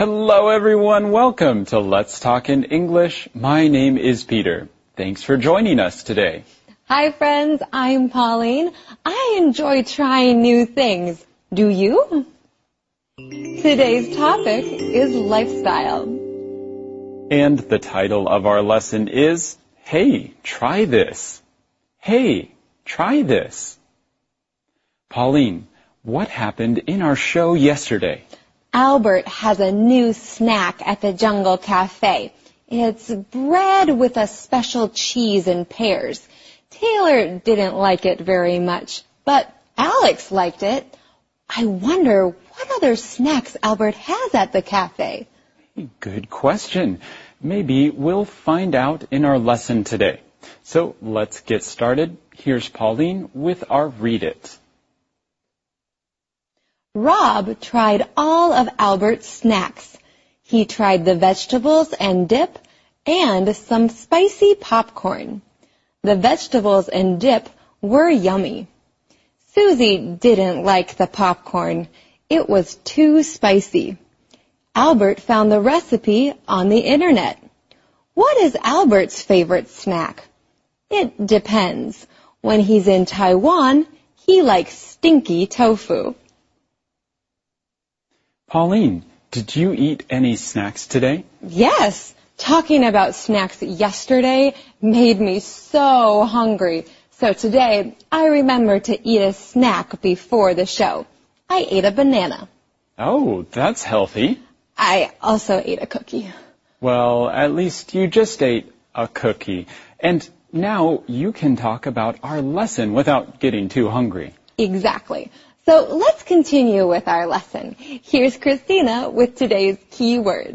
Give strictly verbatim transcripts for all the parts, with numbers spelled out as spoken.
Hello everyone, welcome to Let's Talk in English. My name is Peter. Thanks for joining us today. Hi friends, I'm Pauline. I enjoy trying new things. Do you? Today's topic is lifestyle. And the title of our lesson is, Hey, try this. Hey, try this. Pauline, what happened in our show yesterday? Albert has a new snack at the Jungle Cafe. It's bread with a special cheese and pears. Taylor didn't like it very much, but Alex liked it. I wonder what other snacks Albert has at the cafe. Good question. Maybe we'll find out in our lesson today. So let's get started. Here's Pauline with our Read It. Rob tried all of Albert's snacks. He tried the vegetables and dip and some spicy popcorn. The vegetables and dip were yummy. Susie didn't like the popcorn. It was too spicy. Albert found the recipe on the internet. What is Albert's favorite snack? It depends. When he's in Taiwan, he likes stinky tofu. Pauline, did you eat any snacks today? Yes. Talking about snacks yesterday made me so hungry. So today, I remembered to eat a snack before the show. I ate a banana. Oh, that's healthy. I also ate a cookie. Well, at least you just ate a cookie. And now you can talk about our lesson without getting too hungry. Exactly. So let's continue with our lesson. Here's Christina with today's key words.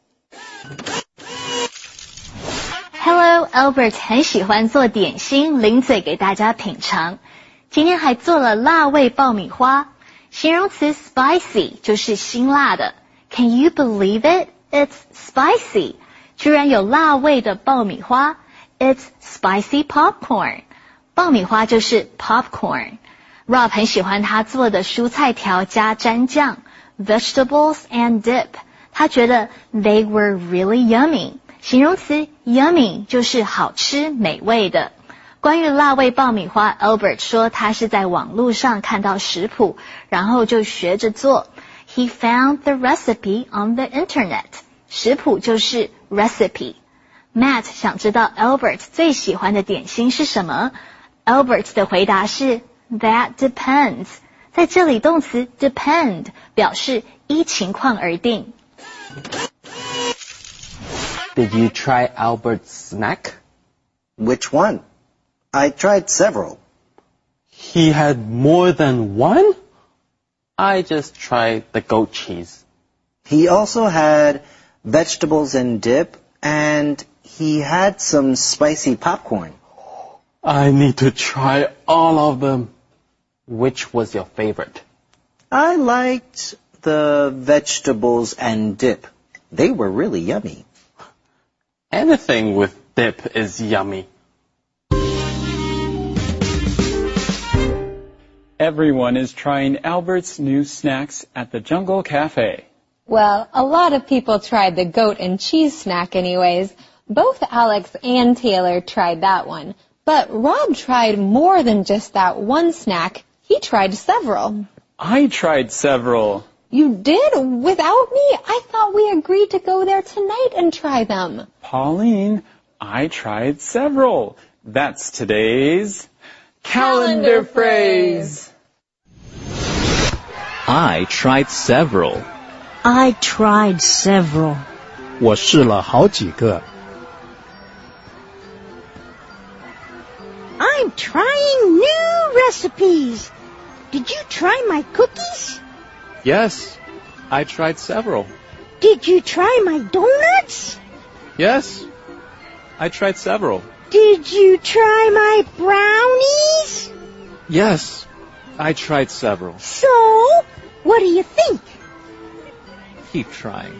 Hello, Albert 很喜欢做点心，零嘴给大家品尝。今天还做了辣味爆米花，形容词 spicy 就是辛辣的。Can you believe it? It's spicy. 居然有辣味的爆米花。It's spicy popcorn. 爆米花就是 popcorn。Rob 很喜欢他做的蔬菜条加蘸酱 vegetables and dip. 他觉得 they were really yummy. 形容词 yummy 就是好吃美味的。关于辣味爆米花 Albert 说他是在网络上看到食谱，然后就学着做。He found the recipe on the internet. 食谱就是 recipe。Matt 想知道 Albert 最喜欢的点心是什么？ Albert 的回答是That depends. 在这里动词 depend 表示依情况而定。 Did you try Albert's snack? Which one? I tried several. He had more than one? I just tried the goat cheese. He also had vegetables and dip, and he had some spicy popcorn. I need to try all of them. Which was your favorite? I liked the vegetables and dip. They were really yummy. Anything with dip is yummy. Everyone is trying Albert's new snacks at the Jungle Cafe. Well, a lot of people tried the goat and cheese snack anyways. Both Alex and Taylor tried that one. But Rob tried more than just that one snack. He tried several. I tried several. You did? Without me? I thought we agreed to go there tonight and try them. Pauline, I tried several. That's today's calendar, calendar phrase. I tried several. I tried several. 我试了好几个。 I'm trying new recipes. Did you try my cookies? Yes, I tried several. Did you try my donuts? Yes, I tried several. Did you try my brownies? Yes, I tried several. So, what do you think? Keep trying.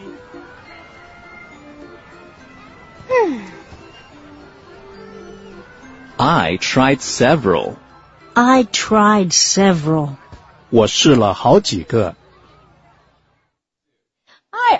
I tried several. I tried several. 我试了好几个。 I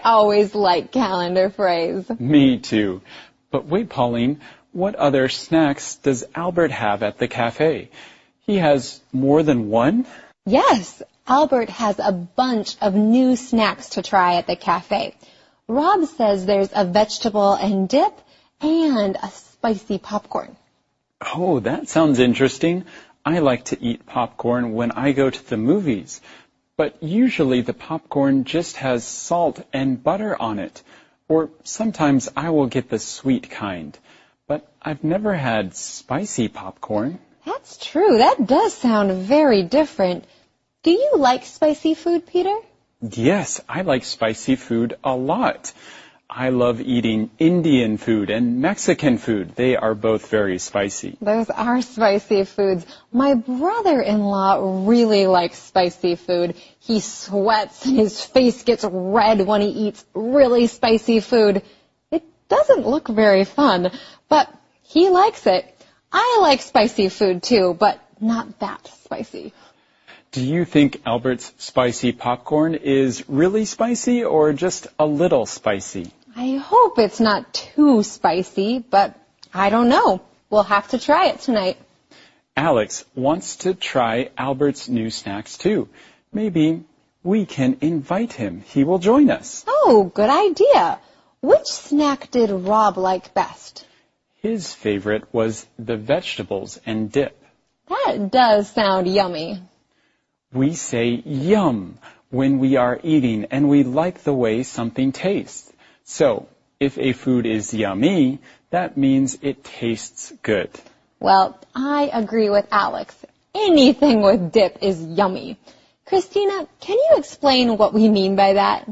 always like calendar phrase. Me too. But wait, Pauline, what other snacks does Albert have at the cafe? He has more than one? Yes, Albert has a bunch of new snacks to try at the cafe. Rob says there's a vegetable and dip and a spicy popcorn. Oh, that sounds interesting. I like to eat popcorn when I go to the movies. But usually the popcorn just has salt and butter on it. Or sometimes I will get the sweet kind. But I've never had spicy popcorn. That's true. That does sound very different. Do you like spicy food, Peter? Yes, I like spicy food a lot. I love eating Indian food and Mexican food. They are both very spicy. Those are spicy foods. My brother-in-law really likes spicy food. He sweats and his face gets red when he eats really spicy food. It doesn't look very fun, but he likes it. I like spicy food too, but not that spicy. Do you think Albert's spicy popcorn is really spicy or just a little spicy? I hope it's not too spicy, but I don't know. We'll have to try it tonight. Alex wants to try Albert's new snacks too. Maybe we can invite him. He will join us. Oh, good idea. Which snack did Rob like best? His favorite was the vegetables and dip. That does sound yummy. We say yum when we are eating and we like the way something tastes. So, if a food is yummy, that means it tastes good. Well, I agree with Alex. Anything with dip is yummy. Christina, can you explain what we mean by that?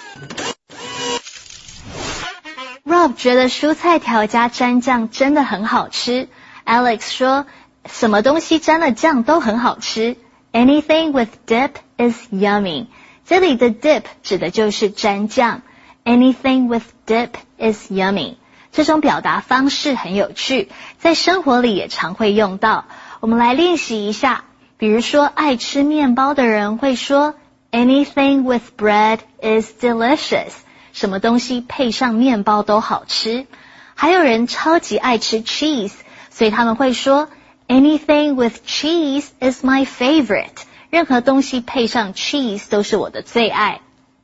Rob 觉得蔬菜条加蘸酱真的很好吃。Alex 说，什么东西沾了酱都很好吃。Anything with dip is yummy. 这里的 dip 指的就是蘸酱。Anything with dip is yummy. 这种表达方式很有趣，在生活里也常会用到。我们来练习一下。比如说，爱吃面包的人会说 Anything with bread is delicious. 什么东西配上面包都好吃。还有人超级爱吃 cheese, 所以他们会说 Anything with cheese is my favorite. 任何东西配上 cheese 都是我的最爱。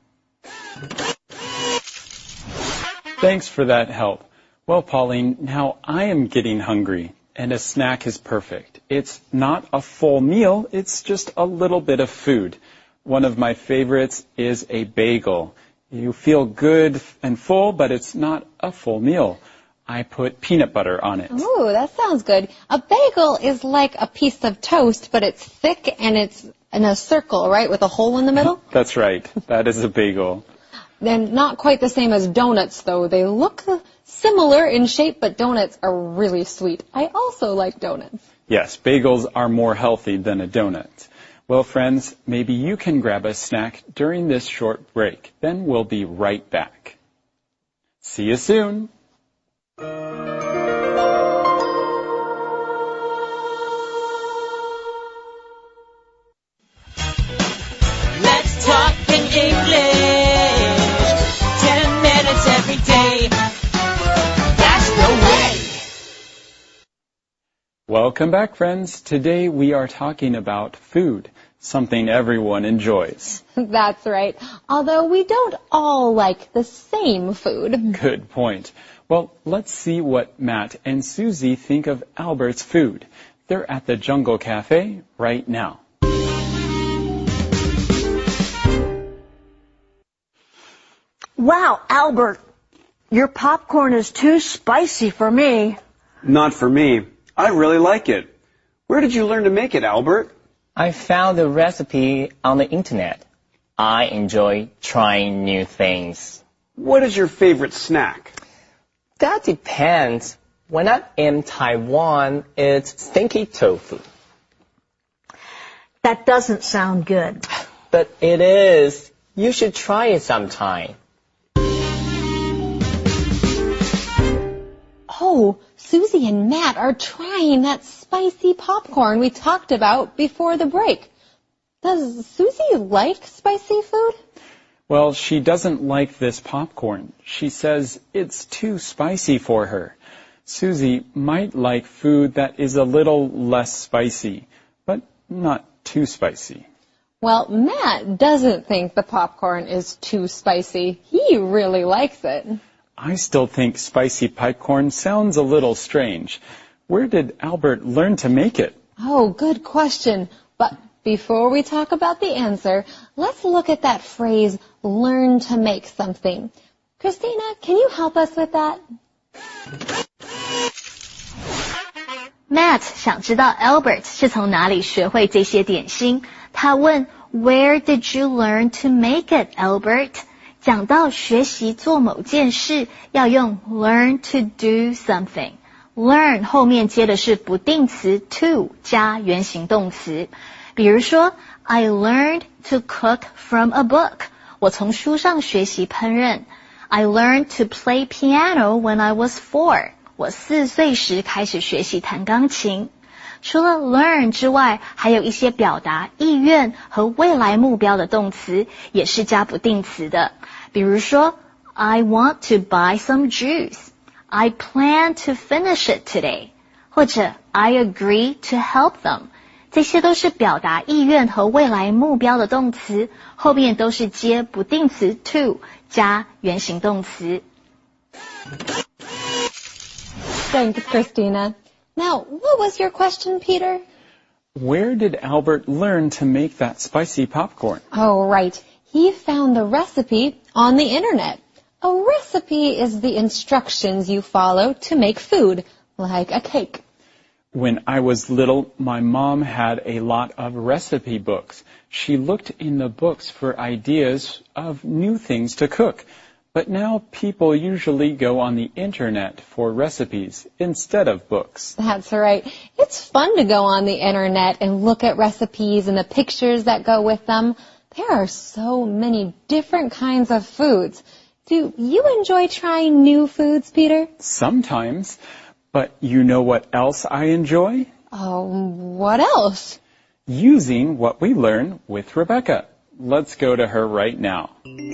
Thanks for that help. Well, Pauline, now I am getting hungry, and a snack is perfect. It's not a full meal, it's just a little bit of food. One of my favorites is a bagel. You feel good and full, but it's not a full meal. I put peanut butter on it. Ooh, that sounds good. A bagel is like a piece of toast, but it's thick and it's in a circle, right, with a hole in the middle? That's right. That is a bagel. They're not quite the same as donuts, though. They look similar in shape, but donuts are really sweet. I also like donuts. Yes, bagels are more healthy than a donut. Well, friends, maybe you can grab a snack during this short break. Then we'll be right back. See you soon. Let's talk in English. Ten minutes every day. That's the way. Welcome back, friends. Today we are talking about food, something everyone enjoys. That's right. Although we don't all like the same food. Good point. Well, let's see what Matt and Susie think of Albert's food. They're at the Jungle Cafe right now. Wow, Albert, your popcorn is too spicy for me. Not for me. I really like it. Where did you learn to make it, Albert? I found the recipe on the internet. I enjoy trying new things. What is your favorite snack? That depends. When I'm in Taiwan, it's stinky tofu. That doesn't sound good. But it is. You should try it sometime. Oh, Susie and Matt are trying that spicy popcorn we talked about before the break. Does Susie like spicy food? Well, she doesn't like this popcorn. She says it's too spicy for her. Susie might like food that is a little less spicy, but not too spicy. Well, Matt doesn't think the popcorn is too spicy. He really likes it. I still think spicy popcorn sounds a little strange. Where did Albert learn to make it? Oh, good question. But before we talk about the answer, let's look at that phrase, learn to make something. Christina, can you help us with that? Matt 想知道 Albert 是从哪里学会这些点心。他问 Where did you learn to make it, Albert? 讲到学习做某件事，要用 learn to do something. Learn 后面接的是不定词 to 加原形动词。比如说 I learned to cook from a book. 我从书上学习烹饪。I learned to play piano when I was four. 我四岁时开始学习弹钢琴。除了 learn 之外，还有一些表达意愿和未来目标的动词也是加不定词的。比如说 I want to buy some juice. I plan to finish it today. 或者 I agree to help them. 这些都是表达意愿和未来目标的动词，后面都是接不定词 to 加原形动词。 Thanks, Christina. Now, what was your question, Peter? Where did Albert learn to make that spicy popcorn? Oh, right. He found the recipe on the internet. A recipe is the instructions you follow to make food, like a cake. When I was little, my mom had a lot of recipe books. She looked in the books for ideas of new things to cook. But now people usually go on the internet for recipes instead of books. That's right. It's fun to go on the internet and look at recipes and the pictures that go with them. There are so many different kinds of foods. Do you enjoy trying new foods, Peter? Sometimes. But you know what else I enjoy? Oh, what else? Using what we learn with Rebecca. Let's go to her right now.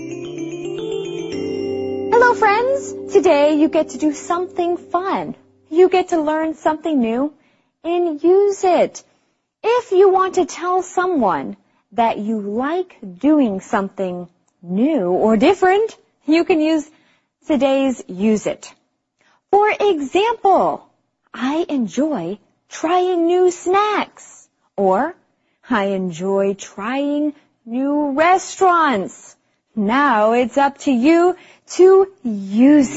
Hello, friends. Today you get to do something fun. You get to learn something new and use it. If you want to tell someone that you like doing something new or different, you can use today's use it. For example, I enjoy trying new snacks, or I enjoy trying new restaurants. Now it's up to you to use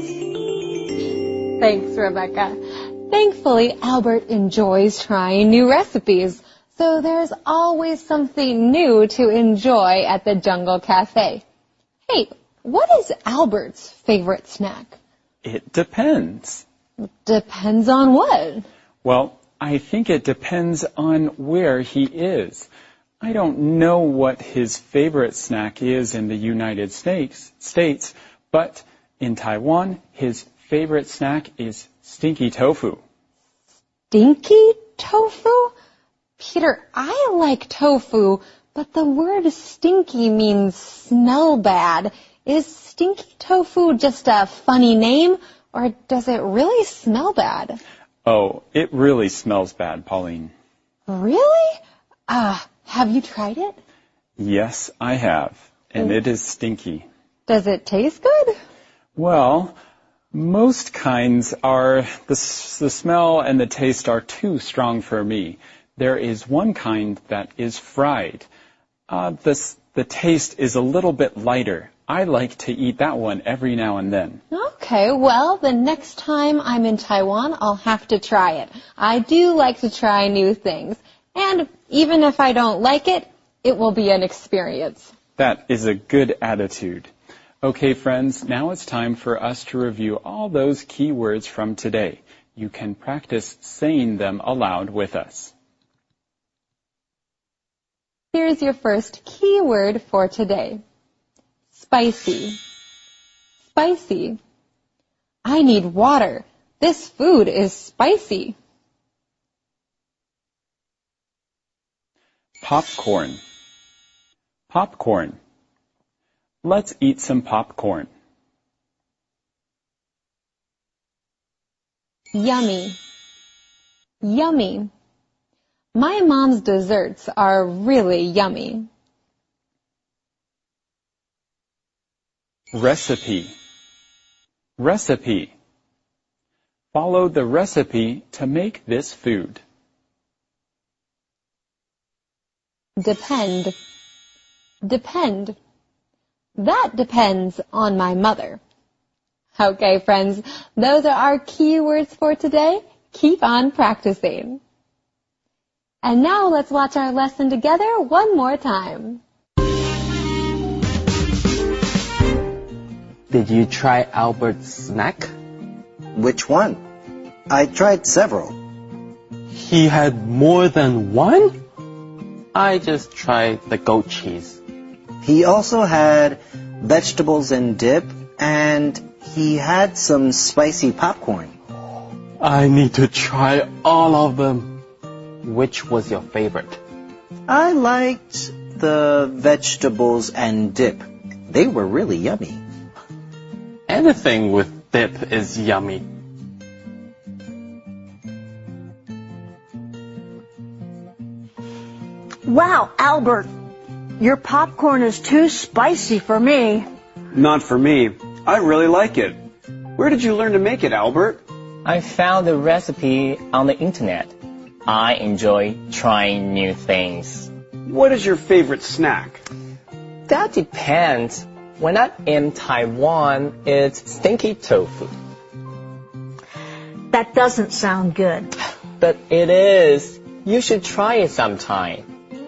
it. Thanks, Rebecca. Thankfully, Albert enjoys trying new recipes, so there's always something new to enjoy at the Jungle Cafe. Hey, what is Albert's favorite snack? It depends. Depends on what? Well, I think it depends on where he is. I don't know what his favorite snack is in the United States, States, but in Taiwan, his favorite snack is stinky tofu. Stinky tofu? Peter, I like tofu, but the word stinky means smell bad. Is stinky tofu just a funny name, or does it really smell bad? Oh, it really smells bad, Pauline. Really? Ah, uh, have you tried it? Yes, I have, and it is stinky. Does it taste good? Well, most kinds are, the, the smell and the taste are too strong for me. There is one kind that is fried. Uh, this, the taste is a little bit lighter. I like to eat that one every now and then. Okay, well, the next time I'm in Taiwan, I'll have to try it. I do like to try new things. And even if I don't like it, it will be an experience. That is a good attitude. Okay, friends, now it's time for us to review all those key words from today. You can practice saying them aloud with us. Here's your first key word for today. Spicy. Spicy. I need water. This food is spicy. Popcorn. Popcorn. Let's eat some popcorn. Yummy. Yummy. My mom's desserts are really yummy. Recipe. Recipe. Follow the recipe to make this food. Depend. Depend. That depends on my mother. Okay, friends, those are our key words for today. Keep on practicing. And now let's watch our lesson together one more time. Did you try Albert's snack? Which one? I tried several. He had more than one? I just tried the goat cheese. He also had vegetables and dip, and he had some spicy popcorn. I need to try all of them. Which was your favorite? I liked the vegetables and dip. They were really yummy. Anything with dip is yummy. Wow, Albert, your popcorn is too spicy for me. Not for me. I really like it. Where did you learn to make it, Albert? I found the recipe on the internet. I enjoy trying new things. What is your favorite snack? That depends. When I'm in Taiwan, it's stinky tofu. That doesn't sound good. But it is. You should try it sometime.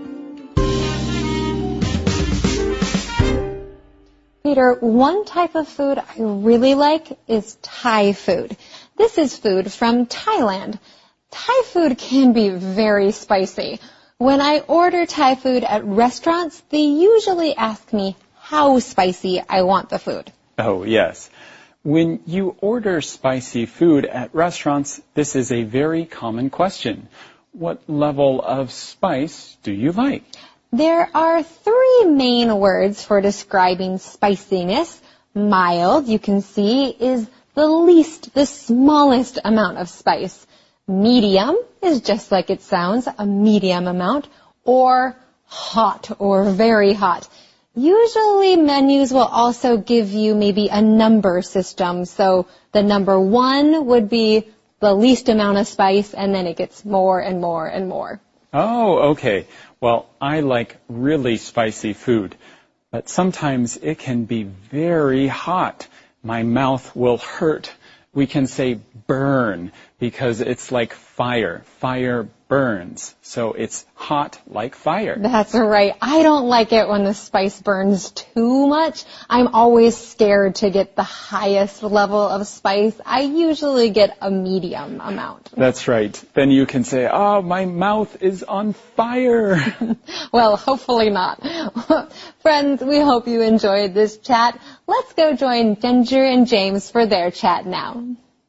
Peter, one type of food I really like is Thai food. This is food from Thailand. Thai food can be very spicy. When I order Thai food at restaurants, they usually ask me how spicy I want the food. Oh, yes. When you order spicy food at restaurants, this is a very common question. What level of spice do you like? There are three main words for describing spiciness. Mild, you can see, is the least, the smallest amount of spice. Medium is just like it sounds, a medium amount. Or hot, or very hot. Usually menus will also give you maybe a number system. So the number one would be the least amount of spice, and then it gets more and more and more. Oh, okay. Well, I like really spicy food, but sometimes it can be very hot. My mouth will hurt. We can say burn because it's like fire. Fire burns. So it's hot like fire. That's right. I don't like it when the spice burns too much. I'm always scared to get the highest level of spice. I usually get a medium amount. That's right. Then you can say, oh, my mouth is on fire. Well, hopefully not. Friends, we hope you enjoyed this chat. Let's go join Ginger and James for their chat now.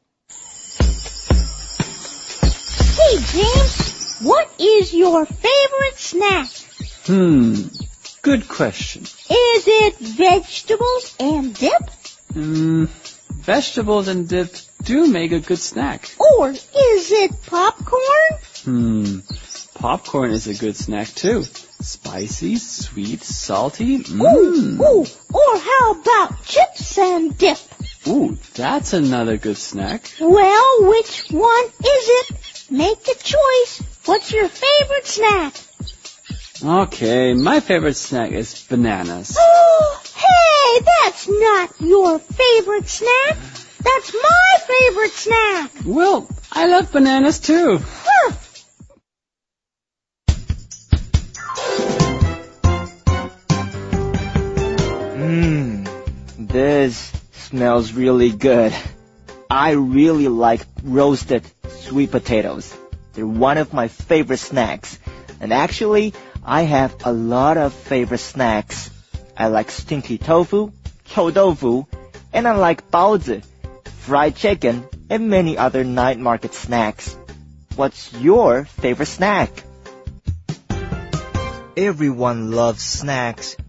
Hey, James, what is your favorite snack? Hmm, good question. Is it vegetables and dip? Hmm, vegetables and dip do make a good snack. Or is it popcorn? Hmm, popcorn is a good snack too. Spicy, sweet, salty. Mmm. Ooh, ooh. Or how about chips and dip? Ooh, that's another good snack. Well, which one is it? Make a choice. What's your favorite snack? Okay, my favorite snack is bananas. Oh, hey, that's not your favorite snack. That's my favorite snack. Well, I love bananas too. Huh. Mmm, this smells really good. I really like roasted sweet potatoes. They're one of my favorite snacks. And actually, I have a lot of favorite snacks. I like stinky tofu, chou tofu, and I like baozi, fried chicken, and many other night market snacks. What's your favorite snack? Everyone loves snacks.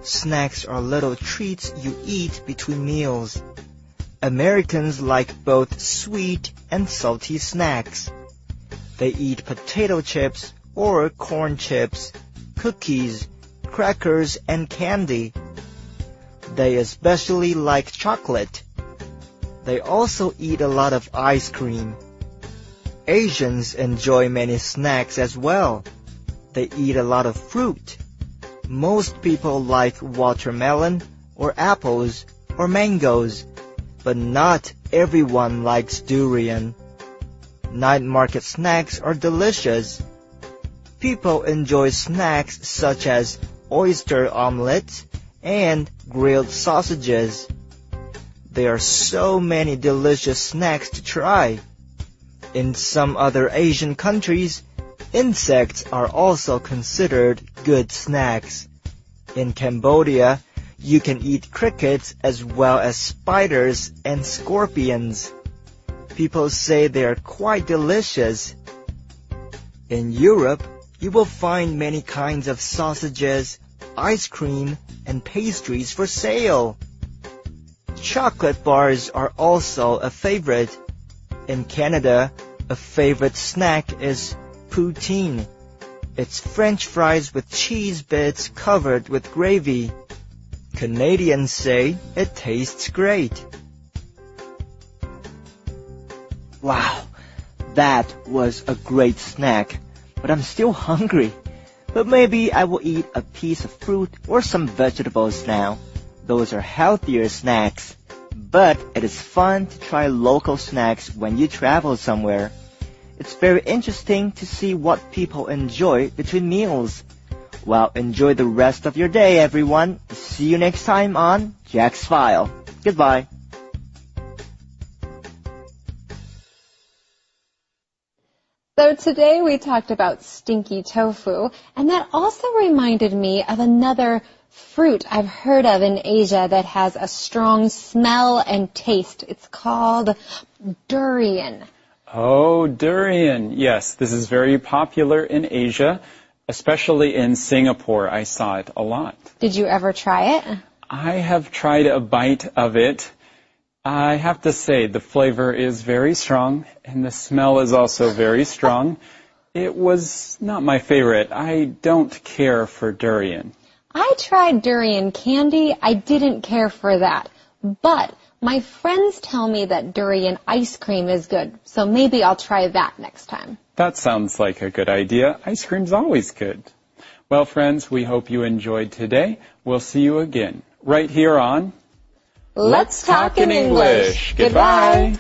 snacks are little treats you eat between meals. Americans like both sweet and salty snacks. They eat potato chips or corn chips, cookies, crackers, and candy. They especially like chocolate. They also eat a lot of ice cream. Asians enjoy many snacks as well. They eat a lot of fruit. Most people like watermelon or apples or mangoes, but not everyone likes durian. Night market snacks are delicious. People enjoy snacks such as oyster omelets and grilled sausages. There are so many delicious snacks to try. In some other Asian countries, insects are also considered good snacks. In Cambodia, you can eat crickets as well as spiders and scorpions. People say they are quite delicious. In Europe, you will find many kinds of sausages, ice cream, and pastries for sale. Chocolate bars are also a favorite. In Canada, a favorite snack is poutine. It's French fries with cheese bits covered with gravy. Canadians say it tastes great. Wow, that was a great snack, but I'm still hungry. But maybe I will eat a piece of fruit or some vegetables now. Those are healthier snacks. But it is fun to try local snacks when you travel somewhere. It's very interesting to see what people enjoy between meals. Well, enjoy the rest of your day, everyone. See you next time on Jack's File. Goodbye. So today we talked about stinky tofu, and that also reminded me of another fruit I've heard of in Asia that has a strong smell and taste. It's called durian. Oh, durian. Yes, this is very popular in Asia, especially in Singapore. I saw it a lot. Did you ever try it? I have tried a bite of it. I have to say the flavor is very strong and the smell is also very strong. It was not my favorite. I don't care for durian. I tried durian candy. I didn't care for that. But my friends tell me that durian ice cream is good, so maybe I'll try that next time. That sounds like a good idea. Ice cream's always good. Well, friends, we hope you enjoyed today. We'll see you again right here on Let's Talk in English. Goodbye.